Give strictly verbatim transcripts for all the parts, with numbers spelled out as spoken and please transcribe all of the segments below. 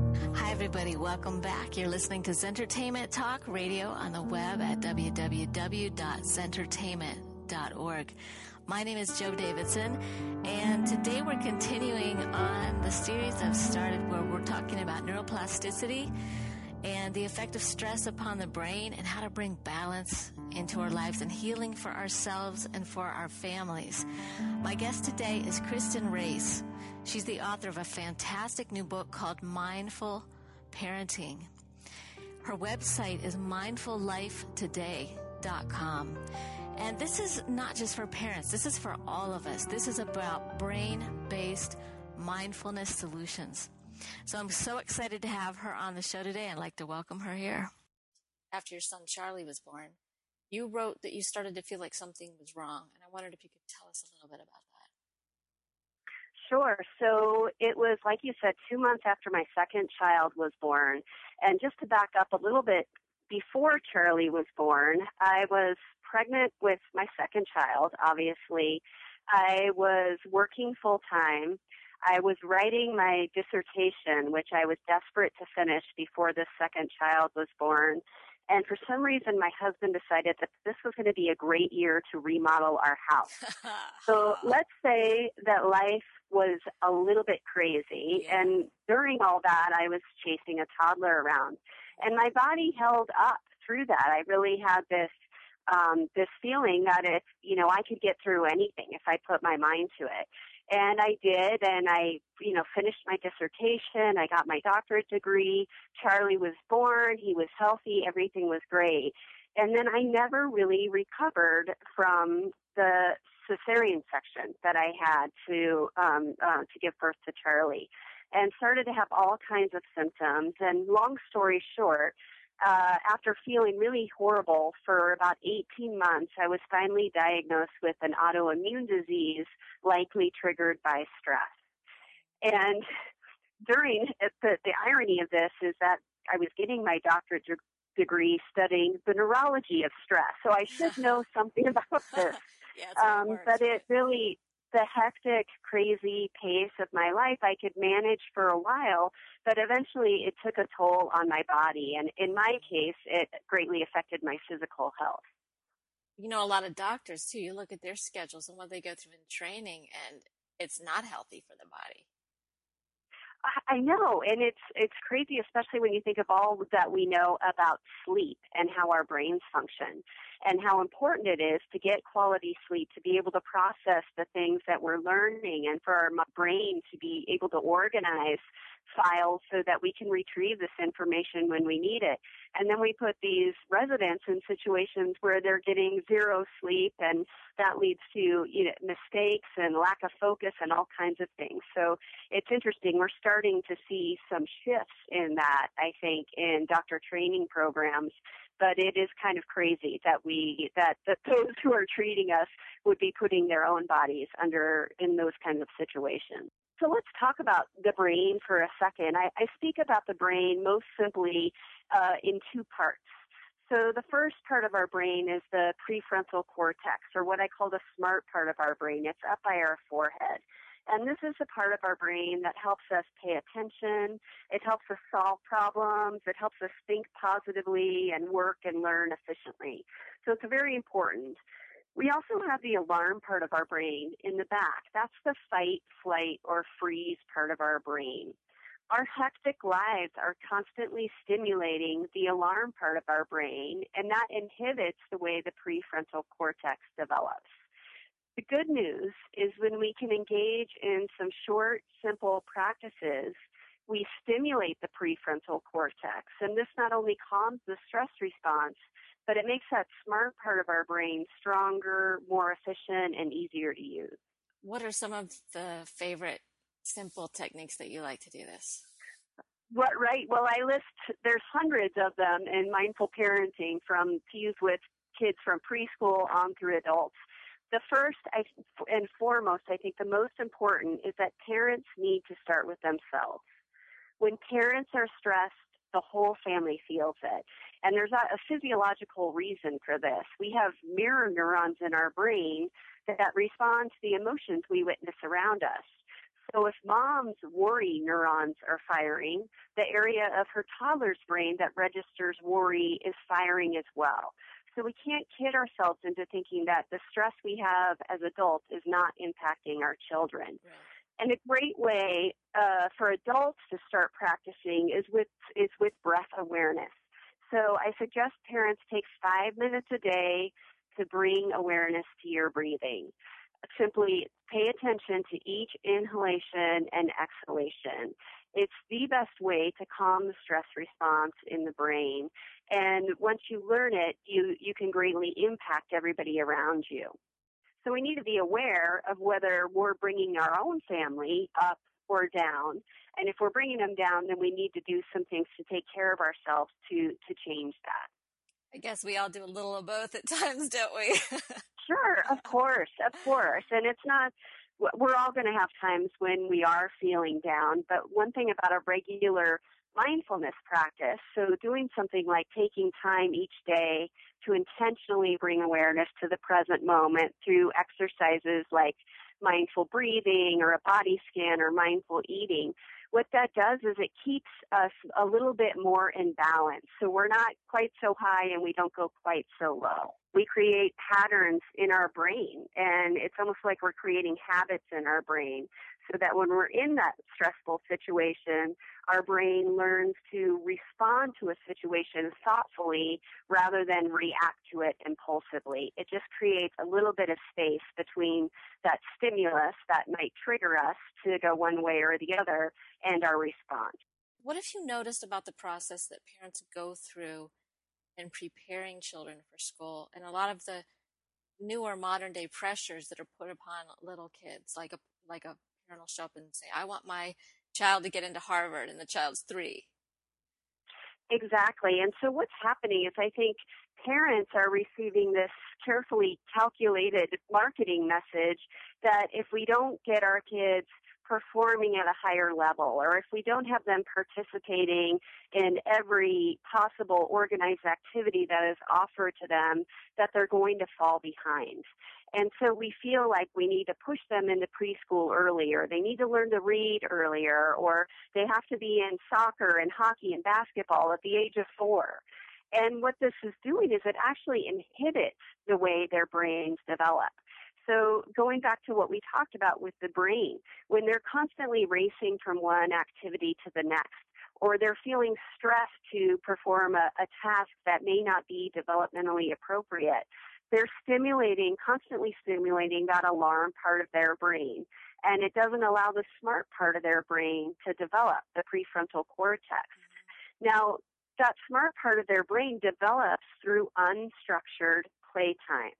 Hi, everybody. Welcome back. You're listening to Zentertainment Talk Radio on the web at w w w dot zentertainment dot org. My name is Jo Davidson, and today we're continuing on the series I've started where we're talking about neuroplasticity and the effect of stress upon the brain and how to bring balance into our lives and healing for ourselves and for our families. My guest today is Kristen Race. She's the author of a fantastic new book called Mindful Parenting. Her website is mindful life today dot com. And this is not just for parents. This is for all of us. This is about brain-based mindfulness solutions. So I'm so excited to have her on the show today. I'd like to welcome her here. After your son Charlie was born, you wrote that you started to feel like something was wrong. And I wondered if you could tell us a little bit about that. Sure. So it was, like you said, two months after my second child was born. And just to back up a little bit, before Charlie was born, I was pregnant with my second child, obviously. I was working full-time. I was writing my dissertation, which I was desperate to finish before this second child was born. And for some reason, my husband decided that this was going to be a great year to remodel our house. So let's say that life was a little bit crazy. Yeah. And during all that, I was chasing a toddler around. And my body held up through that. I really had this um, this feeling that if, you know, I could get through anything if I put my mind to it. And I did, and I, you know, finished my dissertation. I got my doctorate degree. Charlie was born. He was healthy. Everything was great. And then I never really recovered from the cesarean section that I had to um, uh, to give birth to Charlie, and started to have all kinds of symptoms. And long story short, Uh, after feeling really horrible for about eighteen months, I was finally diagnosed with an autoimmune disease likely triggered by stress. And during, the, the irony of this is that I was getting my doctorate de- degree studying the neurology of stress, so I should know something about this. yeah, um, it works, but right? it really, the hectic, crazy pace of my life, I could manage for a while, but eventually it took a toll on my body. And in my case, it greatly affected my physical health. You know, a lot of doctors, too, you look at their schedules and what they go through in training, and it's not healthy for the body. I know, and it's it's crazy, especially when you think of all that we know about sleep and how our brains function, and how important it is to get quality sleep, to be able to process the things that we're learning, and for our brain to be able to organize files so that we can retrieve this information when we need it. And then we put these residents in situations where they're getting zero sleep, and that leads to, you know, mistakes and lack of focus and all kinds of things. So it's interesting. We're starting to see some shifts in that, I think, in doctor training programs. But it is kind of crazy that we that, that those who are treating us would be putting their own bodies under in those kinds of situations. So let's talk about the brain for a second. I, I speak about the brain most simply uh, in two parts. So the first part of our brain is the prefrontal cortex, or what I call the smart part of our brain. It's up by our forehead. And this is the part of our brain that helps us pay attention. It helps us solve problems. It helps us think positively and work and learn efficiently. So it's very important. We also have the alarm part of our brain in the back. That's the fight, flight, or freeze part of our brain. Our hectic lives are constantly stimulating the alarm part of our brain, and that inhibits the way the prefrontal cortex develops. The good news is when we can engage in some short, simple practices, we stimulate the prefrontal cortex, and this not only calms the stress response, but it makes that smart part of our brain stronger, more efficient, and easier to use. What are some of the favorite simple techniques that you like to do this? What, right. Well, I list, there's hundreds of them in mindful parenting, from to use with kids from preschool on through adults. The first I, and foremost, I think the most important is that parents need to start with themselves. When parents are stressed, the whole family feels it. And there's a, a physiological reason for this. We have mirror neurons in our brain that respond to the emotions we witness around us. So if mom's worry neurons are firing, the area of her toddler's brain that registers worry is firing as well. So we can't kid ourselves into thinking that the stress we have as adults is not impacting our children. Right. And a great way uh, for adults to start practicing is with is with breath awareness. So I suggest parents take five minutes a day to bring awareness to your breathing. Simply pay attention to each inhalation and exhalation. It's the best way to calm the stress response in the brain. And once you learn it, you, you can greatly impact everybody around you. So we need to be aware of whether we're bringing our own family up or down. And if we're bringing them down, then we need to do some things to take care of ourselves to, to change that. I guess we all do a little of both at times, don't we? Sure, of course, of course. And it's not, we're all going to have times when we are feeling down. But one thing about a regular mindfulness practice, so doing something like taking time each day to intentionally bring awareness to the present moment through exercises like mindful breathing or a body scan or mindful eating, what that does is it keeps us a little bit more in balance. So we're not quite so high and we don't go quite so low. We create patterns in our brain, and it's almost like we're creating habits in our brain so that when we're in that stressful situation, our brain learns to respond to a situation thoughtfully rather than react to it impulsively. It just creates a little bit of space between that stimulus that might trigger us to go one way or the other and our response. What have you noticed about the process that parents go through in preparing children for school and a lot of the newer modern day pressures that are put upon little kids, like a like a parent will show up and say, I want my child to get into Harvard, and the child's three. Exactly. And so what's happening is I think parents are receiving this carefully calculated marketing message that if we don't get our kids performing at a higher level, or if we don't have them participating in every possible organized activity that is offered to them, that they're going to fall behind. And so we feel like we need to push them into preschool earlier. They need to learn to read earlier, or they have to be in soccer and hockey and basketball at the age of four. And what this is doing is it actually inhibits the way their brains develop. So going back to what we talked about with the brain, when they're constantly racing from one activity to the next, or they're feeling stressed to perform a, a task that may not be developmentally appropriate, they're stimulating, constantly stimulating that alarm part of their brain. And it doesn't allow the smart part of their brain to develop, the prefrontal cortex. Now, that smart part of their brain develops through unstructured playtime.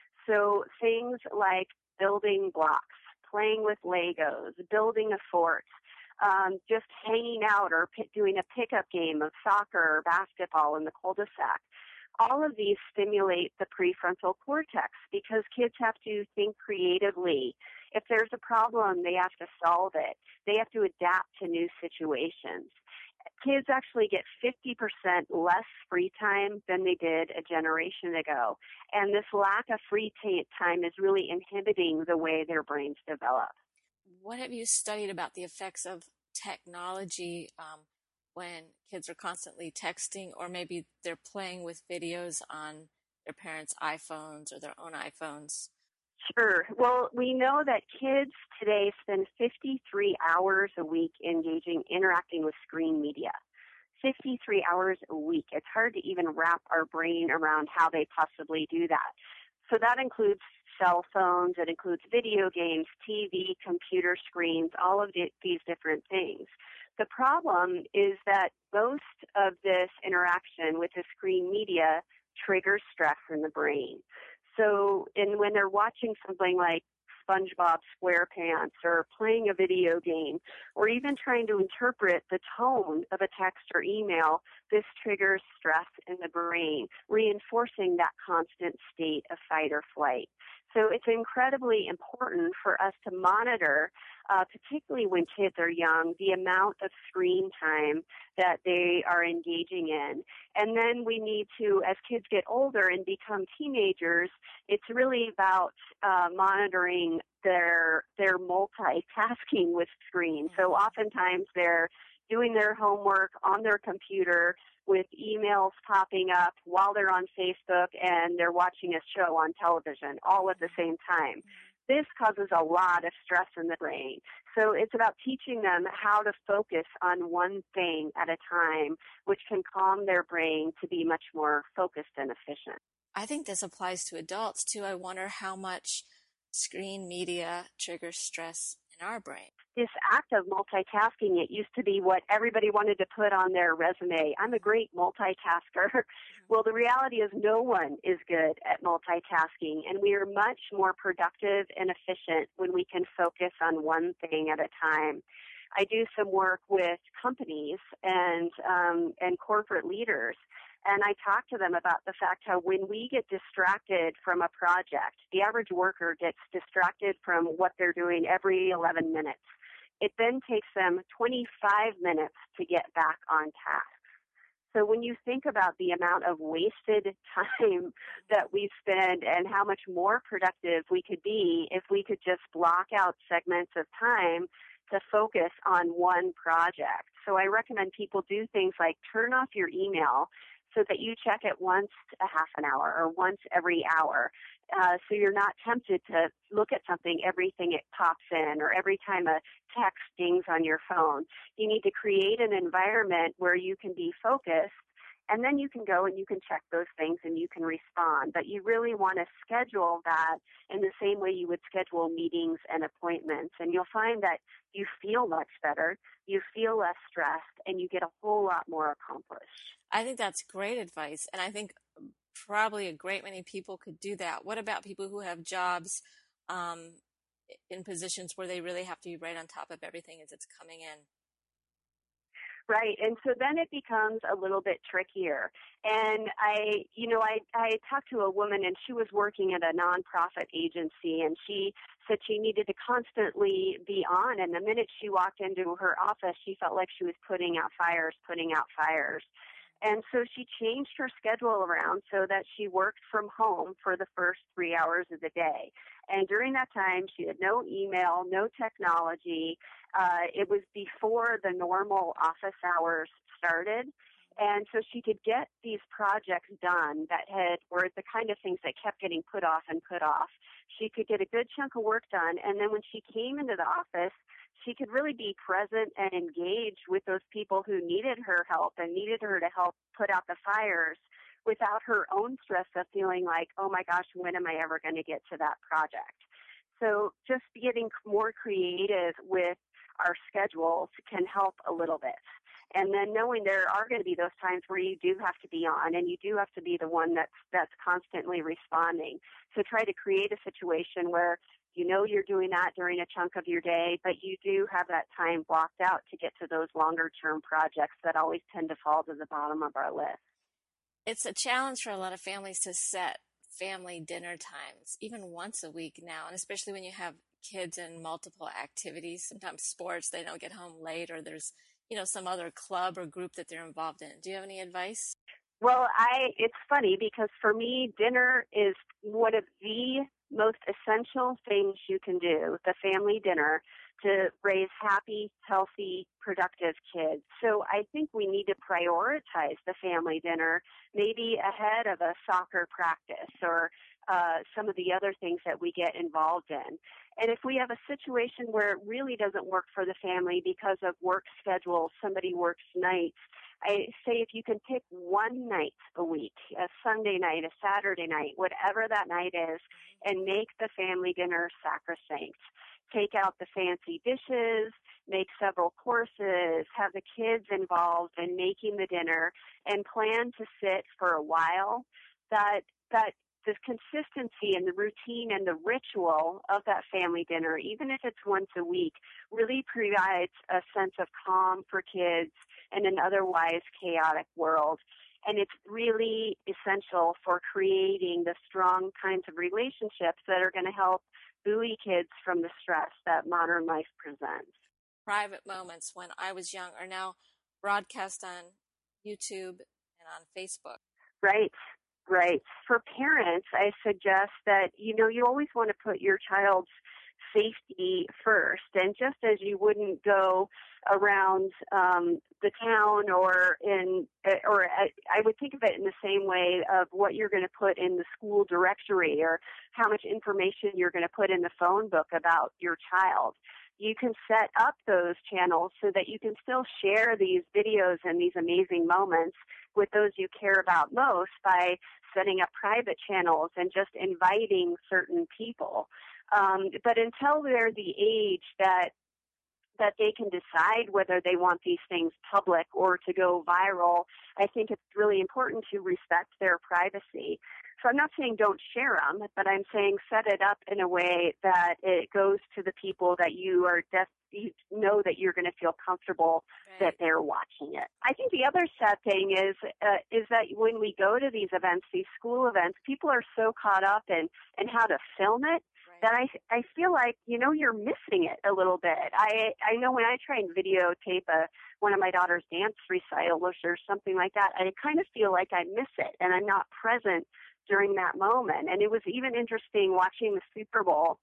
So things like building blocks, playing with Legos, building a fort, um, just hanging out or p- doing a pickup game of soccer or basketball in the cul-de-sac. All of these stimulate the prefrontal cortex because kids have to think creatively. If there's a problem, they have to solve it. They have to adapt to new situations. Kids actually get fifty percent less free time than they did a generation ago. And this lack of free t- time is really inhibiting the way their brains develop. What have you studied about the effects of technology um, when kids are constantly texting, or maybe they're playing with videos on their parents' iPhones or their own iPhones? Sure. Well, we know that kids today spend fifty-three hours a week engaging, interacting with screen media. fifty-three hours a week. It's hard to even wrap our brain around how they possibly do that. So that includes cell phones, it includes video games, T V, computer screens, all of the, these different things. The problem is that most of this interaction with the screen media triggers stress in the brain. So and when they're watching something like SpongeBob SquarePants or playing a video game or even trying to interpret the tone of a text or email, this triggers stress in the brain, reinforcing that constant state of fight or flight. So it's incredibly important for us to monitor, uh, particularly when kids are young, the amount of screen time that they are engaging in. And then we need to, as kids get older and become teenagers, it's really about uh, monitoring their their multitasking with screens. So oftentimes they're doing their homework on their computer with emails popping up while they're on Facebook and they're watching a show on television all at the same time. This causes a lot of stress in the brain. So it's about teaching them how to focus on one thing at a time, which can calm their brain to be much more focused and efficient. I think this applies to adults too. I wonder how much screen media triggers stress in our brain. This act of multitasking, it used to be what everybody wanted to put on their resume. I'm a great multitasker. Well, the reality is no one is good at multitasking, and we are much more productive and efficient when we can focus on one thing at a time. I do some work with companies and um, and corporate leaders, and I talk to them about the fact how when we get distracted from a project, the average worker gets distracted from what they're doing every eleven minutes. It then takes them twenty-five minutes to get back on task. So when you think about the amount of wasted time that we spend and how much more productive we could be if we could just block out segments of time to focus on one project. So I recommend people do things like turn off your email so that you check it once a half an hour or once every hour. Uh, so you're not tempted to look at something everything it pops in or every time a text dings on your phone. You need to create an environment where you can be focused, and then you can go and you can check those things and you can respond. But you really want to schedule that in the same way you would schedule meetings and appointments. And you'll find that you feel much better, you feel less stressed, and you get a whole lot more accomplished. I think that's great advice. And I think probably a great many people could do that. What about people who have jobs um, in positions where they really have to be right on top of everything as it's coming in? Right. And so then it becomes a little bit trickier. And I, you know, I, I talked to a woman and she was working at a nonprofit agency and she said she needed to constantly be on. And the minute she walked into her office, she felt like she was putting out fires, putting out fires. And so she changed her schedule around so that she worked from home for the first three hours of the day. And during that time, she had no email, no technology. Uh, it was before the normal office hours started. And so she could get these projects done that had were the kind of things that kept getting put off and put off. She could get a good chunk of work done. And then when she came into the office, she could really be present and engaged with those people who needed her help and needed her to help put out the fires without her own stress of feeling like, oh my gosh, when am I ever going to get to that project? So just getting more creative with our schedules can help a little bit. And then knowing there are going to be those times where you do have to be on and you do have to be the one that's, that's constantly responding. So try to create a situation where you know you're doing that during a chunk of your day, but you do have that time blocked out to get to those longer-term projects that always tend to fall to the bottom of our list. It's a challenge for a lot of families to set family dinner times, even once a week now, and especially when you have kids in multiple activities, sometimes sports, they don't get home late, or there's, you know, some other club or group that they're involved in. Do you have any advice? Well, I it's funny because for me, dinner is one of the most essential things you can do, the family dinner, to raise happy, healthy, productive kids. So I think we need to prioritize the family dinner maybe ahead of a soccer practice or uh, some of the other things that we get involved in. And if we have a situation where it really doesn't work for the family because of work schedules, somebody works nights, I say if you can pick one night a week, a Sunday night, a Saturday night, whatever that night is, and make the family dinner sacrosanct. Take out the fancy dishes, make several courses, have the kids involved in making the dinner, and plan to sit for a while. That that the consistency and the routine and the ritual of that family dinner, even if it's once a week, really provides a sense of calm for kids in an otherwise chaotic world. And it's really essential for creating the strong kinds of relationships that are going to help buoy kids from the stress that modern life presents. Private moments when I was young are now broadcast on YouTube and on Facebook. Right, right. For parents, I suggest that, you know, you always want to put your child's safety first. And just as you wouldn't go around um, the town or in, or I, I would think of it in the same way of what you're going to put in the school directory or how much information you're going to put in the phone book about your child. You can set up those channels so that you can still share these videos and these amazing moments with those you care about most by setting up private channels and just inviting certain people. Um, but until they're the age that that they can decide whether they want these things public or to go viral, I think it's really important to respect their privacy. So I'm not saying don't share them, but I'm saying set it up in a way that it goes to the people that you are def- you know that you're going to feel comfortable right. that they're watching it. I think the other sad thing is uh, is that when we go to these events, these school events, people are so caught up in, in how to film it right. that I I feel like, you know, you're missing it a little bit. I I know when I try and videotape a one of my daughter's dance recitals or something like that, I kind of feel like I miss it and I'm not present during that moment. And it was even interesting watching the Super Bowl.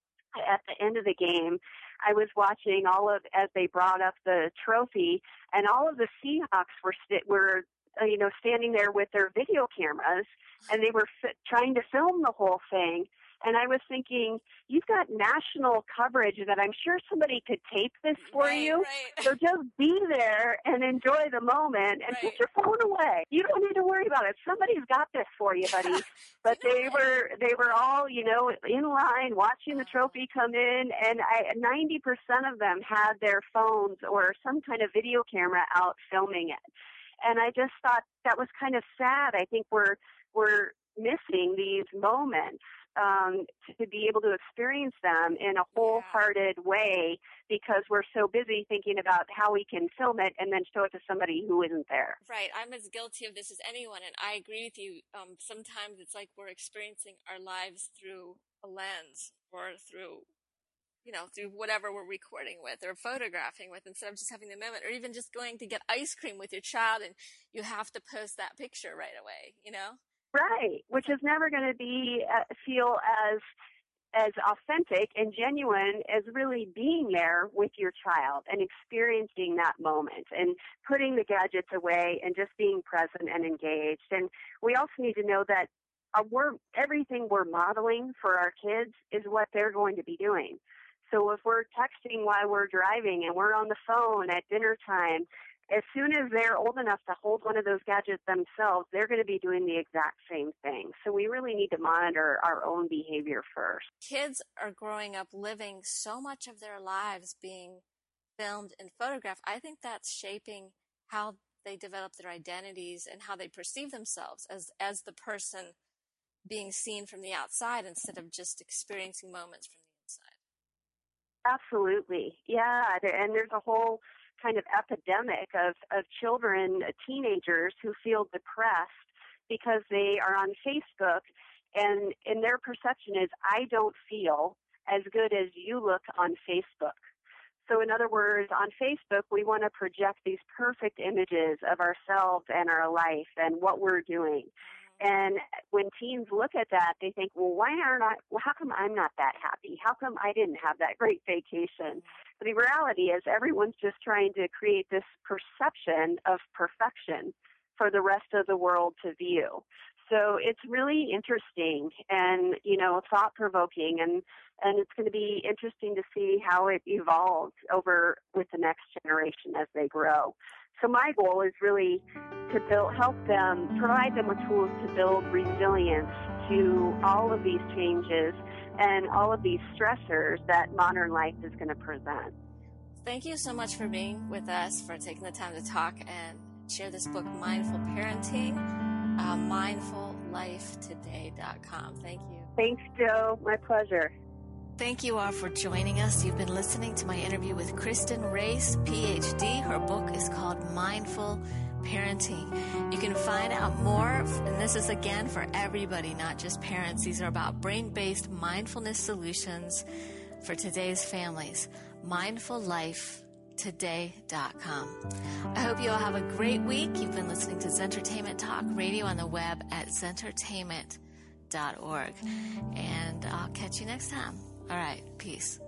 At the end of the game, I was watching all of, as they brought up the trophy, and all of the Seahawks were, st- were uh, you know, standing there with their video cameras, and they were f- trying to film the whole thing. And I was thinking, you've got national coverage that I'm sure somebody could tape this for right, you. Right. So just be there and enjoy the moment and right. put your phone away. You don't need to worry about it. Somebody's got this for you, buddy. But you know they what? were they were all, you know, in line watching the trophy come in, and I, ninety percent of them had their phones or some kind of video camera out filming it. And I just thought that was kind of sad. I think we're we're missing these moments. Um, to be able to experience them in a wholehearted way because we're so busy thinking about how we can film it and then show it to somebody who isn't there. Right. I'm as guilty of this as anyone, and I agree with you. Um, sometimes it's like we're experiencing our lives through a lens or through, you know, through whatever we're recording with or photographing with instead of just having the moment, or even just going to get ice cream with your child and you have to post that picture right away, you know? Right, which is never going to be uh, feel as as authentic and genuine as really being there with your child and experiencing that moment and putting the gadgets away and just being present and engaged. And we also need to know that uh, we're everything we're modeling for our kids is what they're going to be doing. So if we're texting while we're driving and we're on the phone at dinner time, as soon as they're old enough to hold one of those gadgets themselves, they're going to be doing the exact same thing. So we really need to monitor our own behavior first. Kids are growing up living so much of their lives being filmed and photographed. I think that's shaping how they develop their identities and how they perceive themselves as, as the person being seen from the outside instead of just experiencing moments from the inside. Absolutely. Yeah. And there's a whole kind of epidemic of, of children, teenagers who feel depressed because they are on Facebook and, and their perception is, I don't feel as good as you look on Facebook. So in other words, on Facebook, we want to project these perfect images of ourselves and our life and what we're doing. And when teens look at that, they think, well, why aren't I, well, how come I'm not that happy? How come I didn't have that great vacation? But the reality is everyone's just trying to create this perception of perfection for the rest of the world to view. So it's really interesting and, you know, thought-provoking, and, and it's going to be interesting to see how it evolves over with the next generation as they grow. So my goal is really to build, help them, provide them with tools to build resilience to all of these changes and all of these stressors that modern life is going to present. Thank you so much for being with us, for taking the time to talk and share this book, Mindful Parenting, uh, mindful life today dot com. Thank you. Thanks, Joe. My pleasure. Thank you all for joining us. You've been listening to my interview with Kristen Race, P H D. Her book is called Mindful parenting. You can find out more, and this is again for everybody, not just parents. These are about brain-based mindfulness solutions for today's families. mindful life today dot com. I hope you all have a great week. You've been listening to Zentertainment Talk Radio on the web at zentertainment dot org. And I'll catch you next time. All right. Peace.